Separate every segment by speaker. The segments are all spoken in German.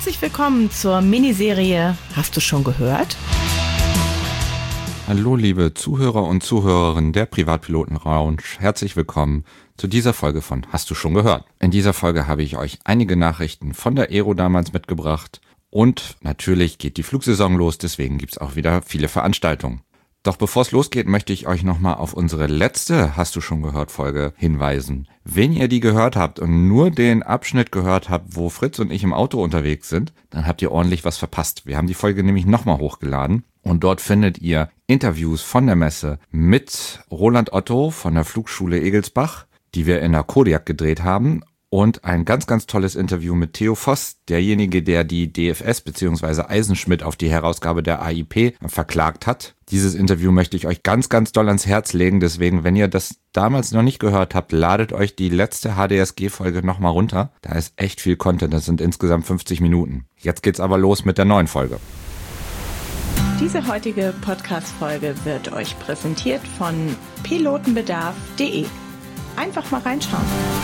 Speaker 1: Herzlich willkommen zur Miniserie Hast du schon gehört?
Speaker 2: Hallo liebe Zuhörer und Zuhörerinnen der Privatpiloten Lounge, herzlich willkommen zu dieser Folge von Hast du schon gehört? In dieser Folge habe ich euch einige Nachrichten von der Aero damals mitgebracht und natürlich geht die Flugsaison los, deswegen gibt's auch wieder viele Veranstaltungen. Doch bevor es losgeht, möchte ich euch nochmal auf unsere letzte Hast du schon gehört Folge hinweisen. Wenn ihr die gehört habt und nur den Abschnitt gehört habt, wo Fritz und ich im Auto unterwegs sind, dann habt ihr ordentlich was verpasst. Wir haben die Folge nämlich nochmal hochgeladen und dort findet ihr Interviews von der Messe mit Roland Otto von der Flugschule Egelsbach, die wir in der Kodiak gedreht haben. Und ein ganz, ganz tolles Interview mit Theo Voss, derjenige, der die DFS bzw. Eisenschmidt auf die Herausgabe der AIP verklagt hat. Dieses Interview möchte ich euch ganz, ganz doll ans Herz legen. Deswegen, wenn ihr das damals noch nicht gehört habt, ladet euch die letzte HDSG-Folge nochmal runter. Da ist echt viel Content, das sind insgesamt 50 Minuten. Jetzt geht's aber los mit der neuen Folge.
Speaker 1: Diese heutige Podcast-Folge wird euch präsentiert von pilotenbedarf.de. Einfach mal reinschauen.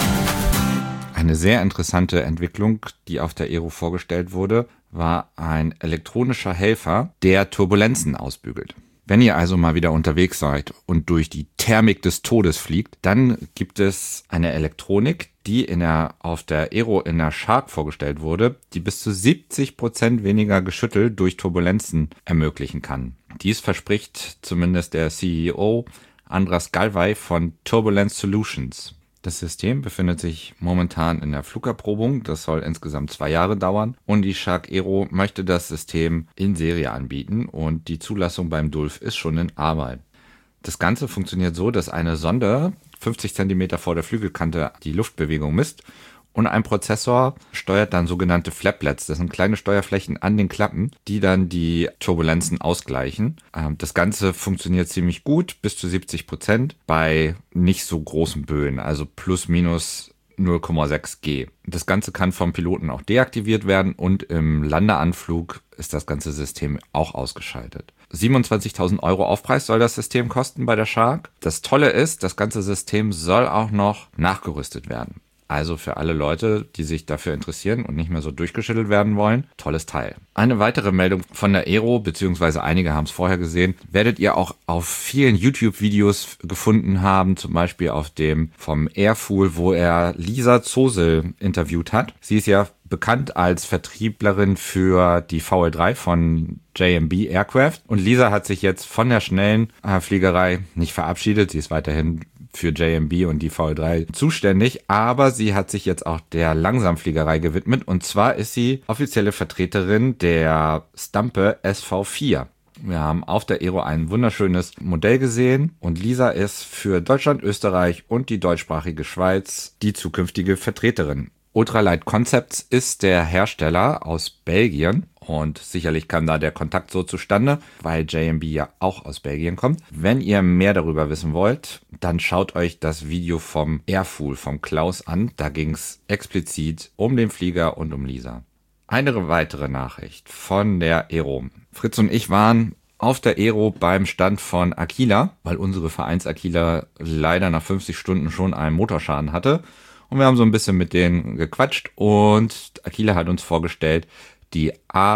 Speaker 2: Eine sehr interessante Entwicklung, die auf der Aero vorgestellt wurde, war ein elektronischer Helfer, der Turbulenzen ausbügelt. Wenn ihr also mal wieder unterwegs seid und durch die Thermik des Todes fliegt, dann gibt es eine Elektronik, die auf der Aero in der Shark vorgestellt wurde, die bis zu 70% weniger Geschüttel durch Turbulenzen ermöglichen kann. Dies verspricht zumindest der CEO Andras Galvay von Turbulence Solutions. Das System befindet sich momentan in der Flugerprobung, das soll insgesamt 2 Jahre dauern und die Shark Aero möchte das System in Serie anbieten und die Zulassung beim DULF ist schon in Arbeit. Das Ganze funktioniert so, dass eine Sonde 50 cm vor der Flügelkante die Luftbewegung misst und ein Prozessor steuert dann sogenannte Flaplets. Das sind kleine Steuerflächen an den Klappen, die dann die Turbulenzen ausgleichen. Das Ganze funktioniert ziemlich gut, bis zu 70% bei nicht so großen Böen, also plus minus 0,6 G. Das Ganze kann vom Piloten auch deaktiviert werden und im Landeanflug ist das ganze System auch ausgeschaltet. 27.000 € Aufpreis soll das System kosten bei der Shark. Das Tolle ist, das ganze System soll auch noch nachgerüstet werden. Also für alle Leute, die sich dafür interessieren und nicht mehr so durchgeschüttelt werden wollen, tolles Teil. Eine weitere Meldung von der Aero, beziehungsweise einige haben es vorher gesehen, werdet ihr auch auf vielen YouTube-Videos gefunden haben, zum Beispiel auf dem vom Airfool, wo er Lisa Zosel interviewt hat. Sie ist ja bekannt als Vertrieblerin für die VL3 von JMB Aircraft und Lisa hat sich jetzt von der schnellen Fliegerei nicht verabschiedet, sie ist weiterhin für JMB und die VL3 zuständig, aber sie hat sich jetzt auch der Langsamfliegerei gewidmet und zwar ist sie offizielle Vertreterin der Stampe SV4. Wir haben auf der Aero ein wunderschönes Modell gesehen und Lisa ist für Deutschland, Österreich und die deutschsprachige Schweiz die zukünftige Vertreterin. Ultralight Concepts ist der Hersteller aus Belgien und sicherlich kam da der Kontakt so zustande, weil JMB ja auch aus Belgien kommt. Wenn ihr mehr darüber wissen wollt, dann schaut euch das Video vom Airfool, vom Klaus an. Da ging es explizit um den Flieger und um Lisa. Eine weitere Nachricht von der Aero. Fritz und ich waren auf der Aero beim Stand von Aquila, weil unsere Vereins Aquila leider nach 50 Stunden schon einen Motorschaden hatte. Und wir haben so ein bisschen mit denen gequatscht und Aquila hat uns vorgestellt die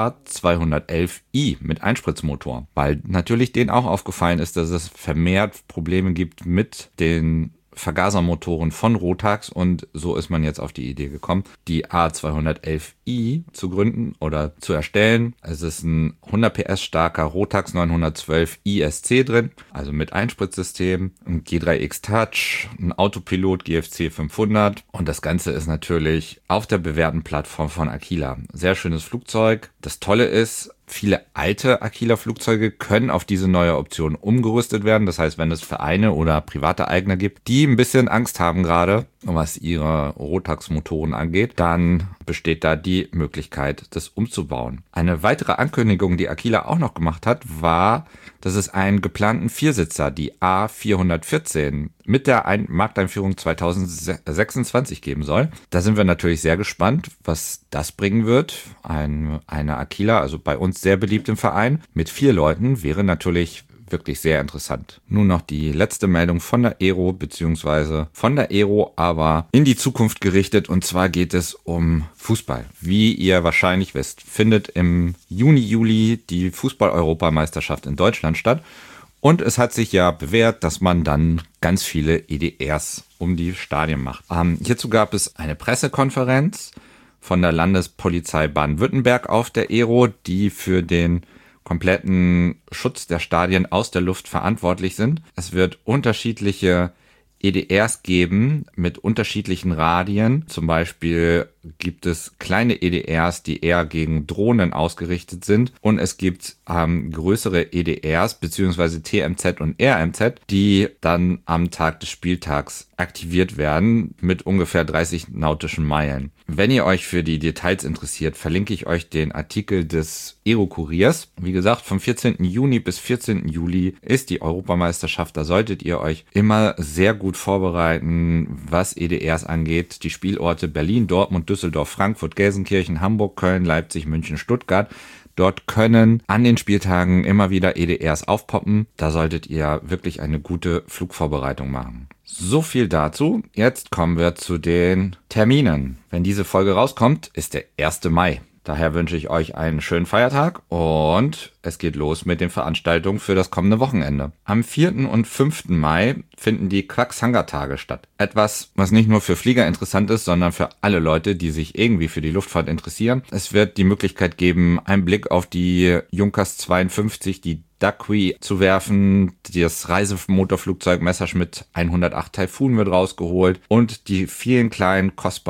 Speaker 2: A211i mit Einspritzmotor, weil natürlich denen auch aufgefallen ist, dass es vermehrt Probleme gibt mit den Vergasermotoren von Rotax und so ist man jetzt auf die Idee gekommen, die A211i zu gründen oder zu erstellen. Es ist ein 100 PS starker Rotax 912 ISC drin, also mit Einspritzsystem, ein G3X Touch, ein Autopilot GFC 500 und das Ganze ist natürlich auf der bewährten Plattform von Aquila. Sehr schönes Flugzeug. Das Tolle ist, viele alte Aquila-Flugzeuge können auf diese neue Option umgerüstet werden. Das heißt, wenn es Vereine oder private Eigner gibt, die ein bisschen Angst haben gerade, was ihre Rotax-Motoren angeht, dann besteht da die Möglichkeit, das umzubauen. Eine weitere Ankündigung, die Aquila auch noch gemacht hat, war, dass es einen geplanten Viersitzer, die A414, mit der Markteinführung 2026 geben soll. Da sind wir natürlich sehr gespannt, was das bringen wird. Eine Aquila, also bei uns sehr beliebt im Verein, mit 4 Leuten wäre natürlich wirklich sehr interessant. Nun noch die letzte Meldung von der Aero, beziehungsweise von der Aero, aber in die Zukunft gerichtet. Und zwar geht es um Fußball. Wie ihr wahrscheinlich wisst, findet im Juni, Juli die Fußball-Europameisterschaft in Deutschland statt. Und es hat sich ja bewährt, dass man dann ganz viele EDRs um die Stadien macht. Hierzu gab es eine Pressekonferenz von der Landespolizei Baden-Württemberg auf der Aero, die für den kompletten Schutz der Stadien aus der Luft verantwortlich sind. Es wird unterschiedliche EDRs geben mit unterschiedlichen Radien. Zum Beispiel gibt es kleine EDRs, die eher gegen Drohnen ausgerichtet sind. Und es gibt größere EDRs bzw. TMZ und RMZ, die dann am Tag des Spieltags aktiviert werden mit ungefähr 30 nautischen Meilen. Wenn ihr euch für die Details interessiert, verlinke ich euch den Artikel des Aero-Kuriers. Wie gesagt, vom 14. Juni bis 14. Juli ist die Europameisterschaft. Da solltet ihr euch immer sehr gut vorbereiten, was EDRs angeht. Die Spielorte Berlin, Dortmund, Düsseldorf, Frankfurt, Gelsenkirchen, Hamburg, Köln, Leipzig, München, Stuttgart. Dort können an den Spieltagen immer wieder EDRs aufpoppen. Da solltet ihr wirklich eine gute Flugvorbereitung machen. So viel dazu. Jetzt kommen wir zu den Terminen. Wenn diese Folge rauskommt, ist der 1. Mai. Daher wünsche ich euch einen schönen Feiertag und es geht los mit den Veranstaltungen für das kommende Wochenende. Am 4. und 5. Mai finden die Quacks-Hangar-Tage statt. Etwas, was nicht nur für Flieger interessant ist, sondern für alle Leute, die sich irgendwie für die Luftfahrt interessieren. Es wird die Möglichkeit geben, einen Blick auf die Junkers 52, die Duckwe zu werfen. Das Reisemotorflugzeug Messerschmitt 108 Typhoon wird rausgeholt und die vielen kleinen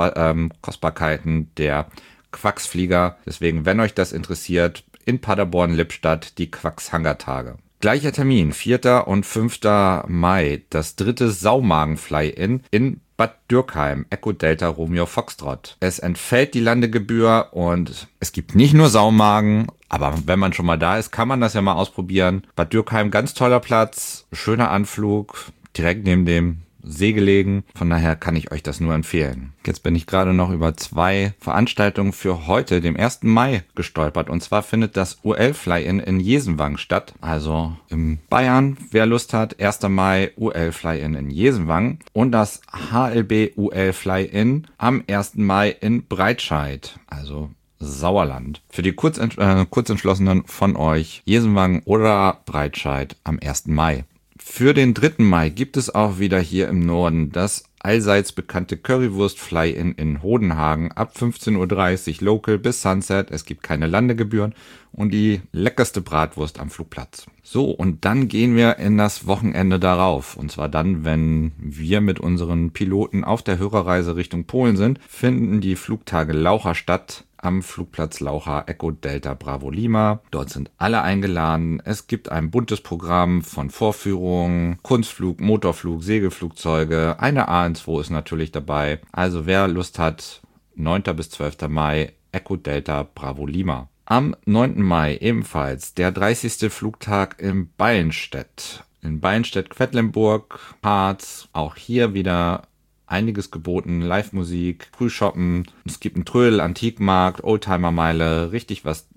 Speaker 2: Kostbarkeiten der Quacks-Flieger. Deswegen, wenn euch das interessiert, in Paderborn-Lippstadt die Quacks-Hangar-Tage. Gleicher Termin, 4. und 5. Mai, das 3. Saumagen-Fly-In in Bad Dürkheim, Echo Delta Romeo Foxtrot. Es entfällt die Landegebühr und es gibt nicht nur Saumagen, aber wenn man schon mal da ist, kann man das ja mal ausprobieren. Bad Dürkheim, ganz toller Platz, schöner Anflug, direkt neben dem See gelegen. Von daher kann ich euch das nur empfehlen. Jetzt bin ich gerade noch über 2 Veranstaltungen für heute, dem 1. Mai, gestolpert. Und zwar findet das UL-Fly-In in Jesenwang statt. Also in Bayern, wer Lust hat, 1. Mai UL-Fly-In in Jesenwang. Und das HLB UL-Fly-In am 1. Mai in Breitscheid. Also Sauerland. Für die Kurzentschlossenen von euch, Jesenwang oder Breitscheid am 1. Mai. Für den 3. Mai gibt es auch wieder hier im Norden das allseits bekannte Currywurst-Fly-In in Hodenhagen ab 15:30 Uhr Local bis Sunset. Es gibt keine Landegebühren und die leckerste Bratwurst am Flugplatz. So, und dann gehen wir in das Wochenende darauf. Und zwar dann, wenn wir mit unseren Piloten auf der Hörerreise Richtung Polen sind, finden die Flugtage Laucha statt. Am Flugplatz Laucha Echo Delta Bravo Lima. Dort sind alle eingeladen. Es gibt ein buntes Programm von Vorführungen, Kunstflug, Motorflug, Segelflugzeuge. Eine A12 ist natürlich dabei. Also wer Lust hat, 9. bis 12. Mai Echo Delta Bravo Lima. Am 9. Mai ebenfalls der 30. Flugtag in Ballenstedt. In Ballenstedt-Quedlinburg, Harz. Auch hier wieder einiges geboten, Live-Musik, Frühshoppen, es gibt einen Trödel, Antikmarkt, Oldtimer-Meile, richtig was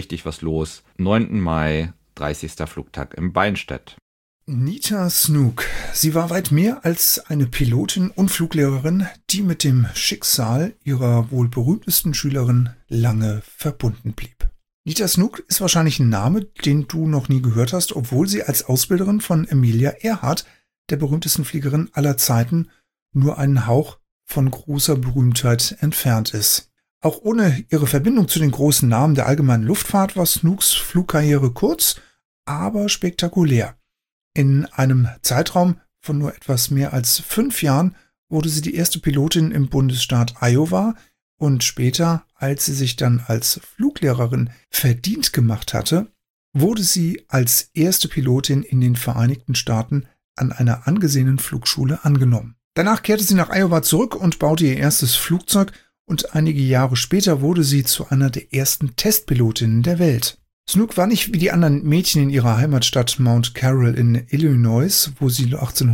Speaker 2: los. 9. Mai, 30. Flugtag in Ballenstedt.
Speaker 3: Nita Snook. Sie war weit mehr als eine Pilotin und Fluglehrerin, die mit dem Schicksal ihrer wohl berühmtesten Schülerin lange verbunden blieb. Nita Snook ist wahrscheinlich ein Name, den du noch nie gehört hast, obwohl sie als Ausbilderin von Amelia Earhart, der berühmtesten Fliegerin aller Zeiten, nur einen Hauch von großer Berühmtheit entfernt ist. Auch ohne ihre Verbindung zu den großen Namen der allgemeinen Luftfahrt war Snooks Flugkarriere kurz, aber spektakulär. In einem Zeitraum von nur etwas mehr als 5 Jahren wurde sie die erste Pilotin im Bundesstaat Iowa und später, als sie sich dann als Fluglehrerin verdient gemacht hatte, wurde sie als erste Pilotin in den Vereinigten Staaten an einer angesehenen Flugschule angenommen. Danach kehrte sie nach Iowa zurück und baute ihr erstes Flugzeug und einige Jahre später wurde sie zu einer der ersten Testpilotinnen der Welt. Snook war nicht wie die anderen Mädchen in ihrer Heimatstadt Mount Carroll in Illinois, wo sie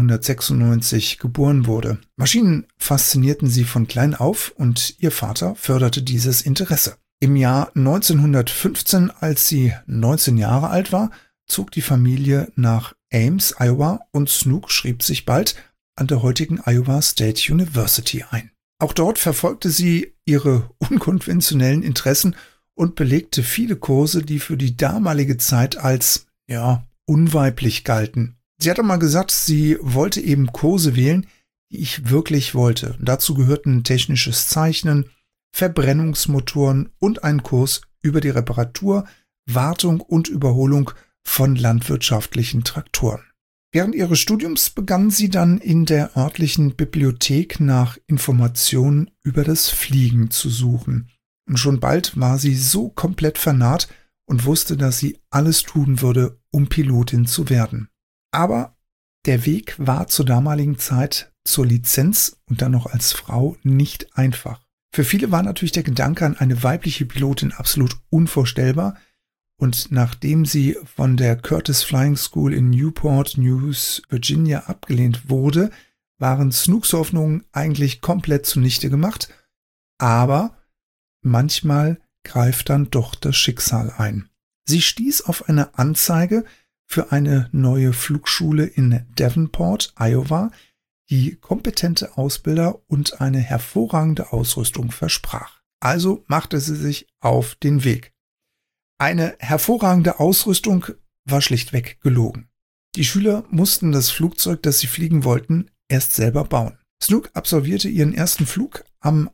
Speaker 3: 1896 geboren wurde. Maschinen faszinierten sie von klein auf und ihr Vater förderte dieses Interesse. Im Jahr 1915, als sie 19 Jahre alt war, zog die Familie nach Ames, Iowa und Snook schrieb sich bald an der heutigen Iowa State University ein. Auch dort verfolgte sie ihre unkonventionellen Interessen und belegte viele Kurse, die für die damalige Zeit als, unweiblich galten. Sie hat einmal gesagt, sie wollte eben Kurse wählen, die ich wirklich wollte. Dazu gehörten technisches Zeichnen, Verbrennungsmotoren und ein Kurs über die Reparatur, Wartung und Überholung von landwirtschaftlichen Traktoren. Während ihres Studiums begann sie dann in der örtlichen Bibliothek nach Informationen über das Fliegen zu suchen. Und schon bald war sie so komplett vernarrt und wusste, dass sie alles tun würde, um Pilotin zu werden. Aber der Weg war zur damaligen Zeit zur Lizenz und dann noch als Frau nicht einfach. Für viele war natürlich der Gedanke an eine weibliche Pilotin absolut unvorstellbar. Und nachdem sie von der Curtiss Flying School in Newport News, Virginia abgelehnt wurde, waren Snooks Hoffnungen eigentlich komplett zunichte gemacht. Aber manchmal greift dann doch das Schicksal ein. Sie stieß auf eine Anzeige für eine neue Flugschule in Davenport, Iowa, die kompetente Ausbilder und eine hervorragende Ausrüstung versprach. Also machte sie sich auf den Weg. Eine hervorragende Ausrüstung war schlichtweg gelogen. Die Schüler mussten das Flugzeug, das sie fliegen wollten, erst selber bauen. Snook absolvierte ihren ersten Flug am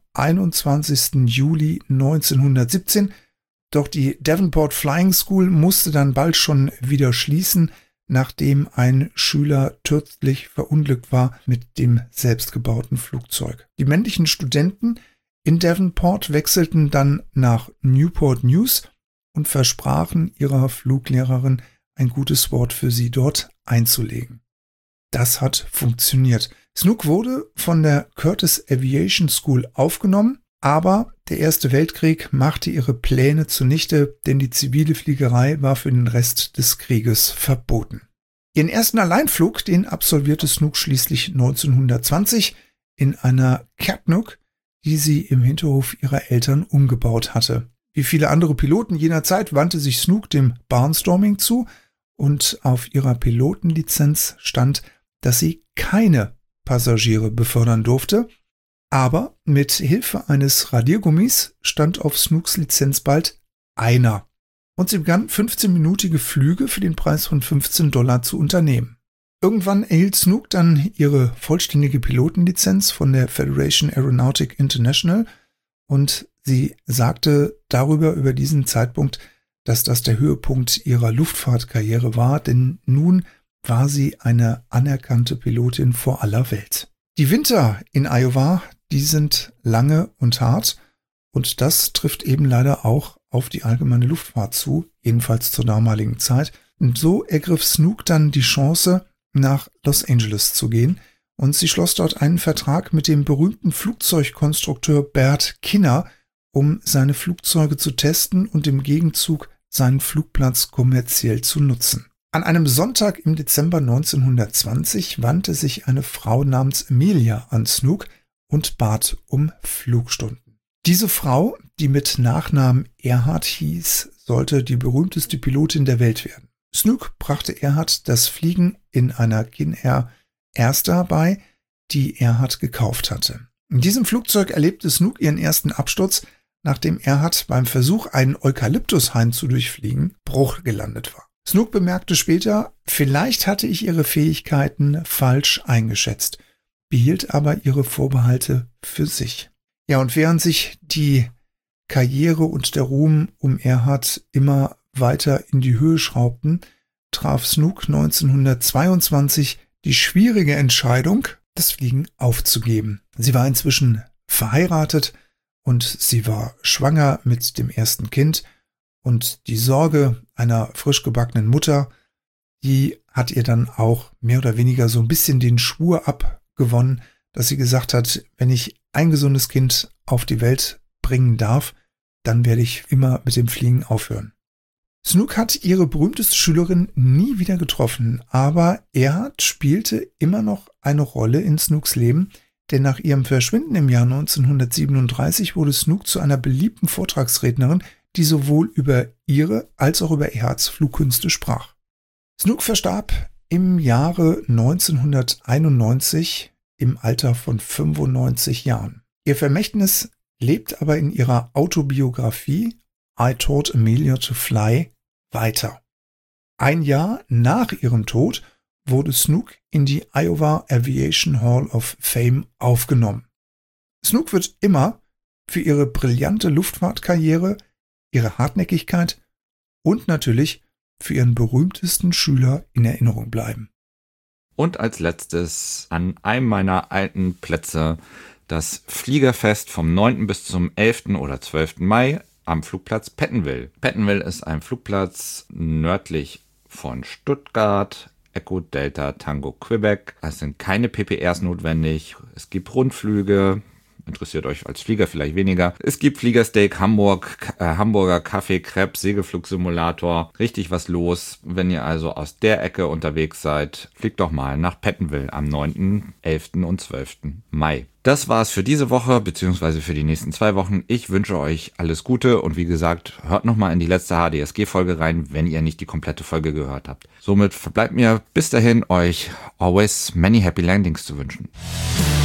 Speaker 3: 21. Juli 1917, doch die Davenport Flying School musste dann bald schon wieder schließen, nachdem ein Schüler tödlich verunglückt war mit dem selbstgebauten Flugzeug. Die männlichen Studenten in Davenport wechselten dann nach Newport News und versprachen ihrer Fluglehrerin, ein gutes Wort für sie dort einzulegen. Das hat funktioniert. Snook wurde von der Curtiss Aviation School aufgenommen, aber der Erste Weltkrieg machte ihre Pläne zunichte, denn die zivile Fliegerei war für den Rest des Krieges verboten. Ihren ersten Alleinflug, den absolvierte Snook schließlich 1920 in einer Canuck, die sie im Hinterhof ihrer Eltern umgebaut hatte. Wie viele andere Piloten jener Zeit wandte sich Snook dem Barnstorming zu und auf ihrer Pilotenlizenz stand, dass sie keine Passagiere befördern durfte, aber mit Hilfe eines Radiergummis stand auf Snooks Lizenz bald einer. Und sie begann 15-minütige Flüge für den Preis von $15 zu unternehmen. Irgendwann erhielt Snook dann ihre vollständige Pilotenlizenz von der Federation Aeronautic International und sie sagte über diesen Zeitpunkt, dass das der Höhepunkt ihrer Luftfahrtkarriere war, denn nun war sie eine anerkannte Pilotin vor aller Welt. Die Winter in Iowa, die sind lange und hart und das trifft eben leider auch auf die allgemeine Luftfahrt zu, jedenfalls zur damaligen Zeit. Und so ergriff Snook dann die Chance, nach Los Angeles zu gehen und sie schloss dort einen Vertrag mit dem berühmten Flugzeugkonstrukteur Bert Kinner, um seine Flugzeuge zu testen und im Gegenzug seinen Flugplatz kommerziell zu nutzen. An einem Sonntag im Dezember 1920 wandte sich eine Frau namens Amelia an Snook und bat um Flugstunden. Diese Frau, die mit Nachnamen Earhart hieß, sollte die berühmteste Pilotin der Welt werden. Snook brachte Earhart das Fliegen in einer Kin-Air Erster bei, die Earhart gekauft hatte. In diesem Flugzeug erlebte Snook ihren ersten Absturz, nachdem Earhart beim Versuch, einen Eukalyptushain zu durchfliegen, Bruch gelandet war. Snook bemerkte später, vielleicht hatte ich ihre Fähigkeiten falsch eingeschätzt, behielt aber ihre Vorbehalte für sich. Ja, und während sich die Karriere und der Ruhm um Earhart immer weiter in die Höhe schraubten, traf Snook 1922 die schwierige Entscheidung, das Fliegen aufzugeben. Sie war inzwischen verheiratet und sie war schwanger mit dem ersten Kind und die Sorge einer frisch gebackenen Mutter, die hat ihr dann auch mehr oder weniger so ein bisschen den Schwur abgewonnen, dass sie gesagt hat, wenn ich ein gesundes Kind auf die Welt bringen darf, dann werde ich immer mit dem Fliegen aufhören. Snook hat ihre berühmteste Schülerin nie wieder getroffen, aber Earhart spielte immer noch eine Rolle in Snooks Leben, denn nach ihrem Verschwinden im Jahr 1937 wurde Snook zu einer beliebten Vortragsrednerin, die sowohl über ihre als auch über Earharts Flugkünste sprach. Snook verstarb im Jahre 1991 im Alter von 95 Jahren. Ihr Vermächtnis lebt aber in ihrer Autobiografie I Taught Amelia to Fly weiter. Ein Jahr nach ihrem Tod wurde Snook in die Iowa Aviation Hall of Fame aufgenommen. Snook wird immer für ihre brillante Luftfahrtkarriere, ihre Hartnäckigkeit und natürlich für ihren berühmtesten Schüler in Erinnerung bleiben.
Speaker 2: Und als letztes an einem meiner alten Plätze das Fliegerfest vom 9. bis zum 11. oder 12. Mai am Flugplatz Pettenwil. Pettenwil ist ein Flugplatz nördlich von Stuttgart, Echo Delta Tango Quebec. Es sind keine PPRs notwendig. Es gibt Rundflüge. Interessiert euch als Flieger vielleicht weniger. Es gibt Fliegersteak, Hamburger Kaffee, Crepe, Segelflugsimulator. Richtig was los. Wenn ihr also aus der Ecke unterwegs seid, fliegt doch mal nach Pettenwil am 9., 11. und 12. Mai. Das war's für diese Woche, beziehungsweise für die nächsten 2 Wochen. Ich wünsche euch alles Gute und wie gesagt, hört nochmal in die letzte HDSG-Folge rein, wenn ihr nicht die komplette Folge gehört habt. Somit verbleibt mir bis dahin, euch always many happy landings zu wünschen.